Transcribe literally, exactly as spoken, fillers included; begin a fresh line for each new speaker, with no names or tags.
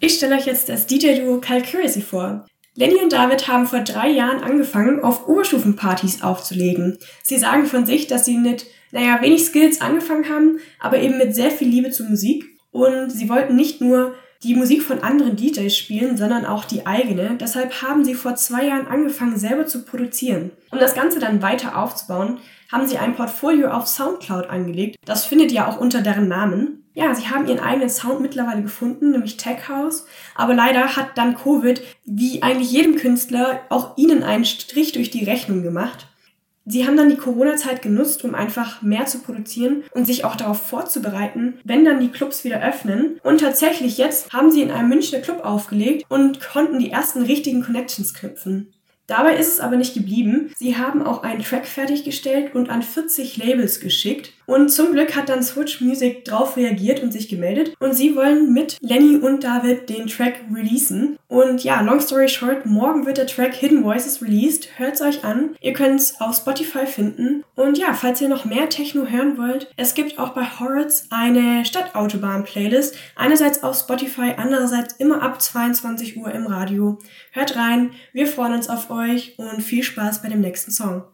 Ich stelle euch jetzt das D J-Duo Calcuracy vor. Lenny und David haben vor drei Jahren angefangen, auf Oberstufenpartys aufzulegen. Sie sagen von sich, dass sie mit, naja, wenig Skills angefangen haben, aber eben mit sehr viel Liebe zur Musik. Und sie wollten nicht nur die Musik von anderen D Js spielen, sondern auch die eigene. Deshalb haben sie vor zwei Jahren angefangen, selber zu produzieren. Um das Ganze dann weiter aufzubauen, haben sie ein Portfolio auf Soundcloud angelegt. Das findet ihr auch unter deren Namen. Ja, sie haben ihren eigenen Sound mittlerweile gefunden, nämlich Tech House. Aber leider hat dann Covid, wie eigentlich jedem Künstler, auch ihnen einen Strich durch die Rechnung gemacht. Sie haben dann die Corona-Zeit genutzt, um einfach mehr zu produzieren und sich auch darauf vorzubereiten, wenn dann die Clubs wieder öffnen. Und tatsächlich jetzt haben sie in einem Münchner Club aufgelegt und konnten die ersten richtigen Connections knüpfen. Dabei ist es aber nicht geblieben. Sie haben auch einen Track fertiggestellt und an vierzig Labels geschickt. Und zum Glück hat dann Switch Music drauf reagiert und sich gemeldet. Und sie wollen mit Lenny und David den Track releasen. Und ja, long story short, morgen wird der Track Hidden Voices released. Hört's euch an. Ihr könnt's auf Spotify finden. Und ja, falls ihr noch mehr Techno hören wollt, es gibt auch bei Horrors eine Stadtautobahn-Playlist. Einerseits auf Spotify, andererseits immer ab zweiundzwanzig Uhr im Radio. Hört rein, wir freuen uns auf euch und viel Spaß bei dem nächsten Song.